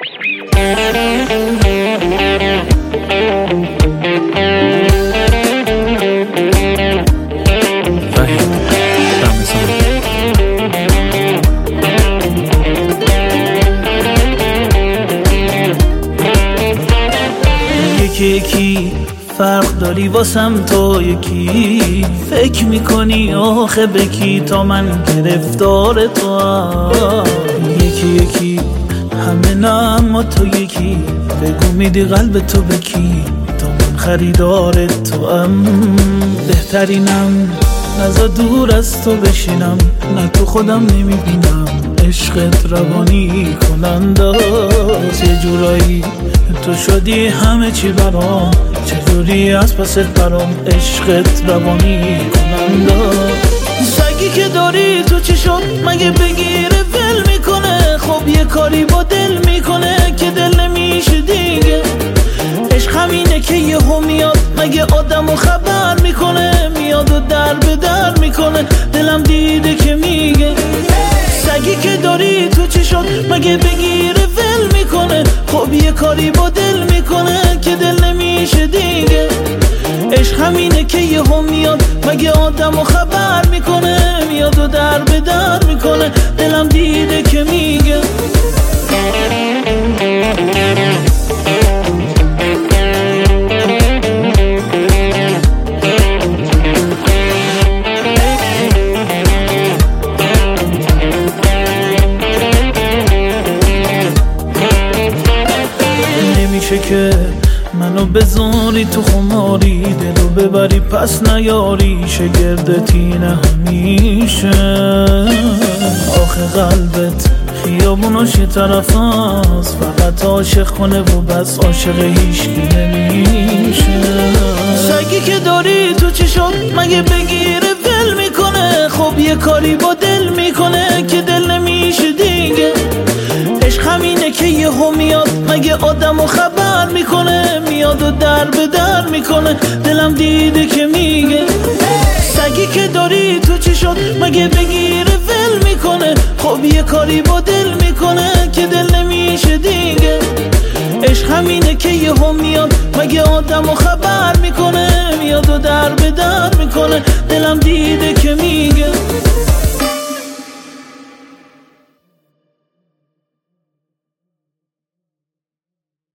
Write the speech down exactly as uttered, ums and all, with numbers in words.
یکی یکی فرق داری واسم تو، یکی فکر میکنی آخه بکی تا من گرفتار تو هم. یکی یکی همه نه اما تو یکی، بگو میدی قلب تو بکی تا من خریدار تو هم. بهترینم نزا دور از تو بشینم، نه تو خودم نمیبینم عشقت روانی کننداست. یه جورایی تو شدی همه چی برام، چجوری از پست برام عشقت روانی کننداست. سگی که داری تو چی شد مگه بگیره ول میکنه؟ خب یه کاری با دل میکنه که دل نمیشه دیگه. عشق همینه که یهو میاد مگه آدمو خبر میکنه، میاد و در به در میکنه دلم دیده که میگه. سگی که داری تو چی شد مگه بگیره ول میکنه؟ خب یه کاری با دل میکنه که دل نمیشه دیگه. عشق همینه که یهو میاد مگه آدمو خبر میکنه، میاد و در به در میکنه دلم دیده که میگه. نمیشه که منو بذاری تو خماری، دلو ببری پس نیاری شگردتی نه همیشه. آخه قلبت خیابوناش یه طرف هست، فقط عاشق کنه و بس عاشق هیشکی نمیشه. سگی که داری تو چی شد مگه بگیره ول میکنه؟ خب یه کاری با دل میکنه که دل نمیشه دیگه. عشق همینه که یهو میاد مگه آدمو خبر میکنه، میاد و در به در میکنه دلم دیده که میگه. سگی که داری تو چی شد مگه بگیره ول میکنه؟ خب یه کاری با دل میکنه که دل نمیشه دیگه. عشق همینه که یهو میاد مگه آدمو خبر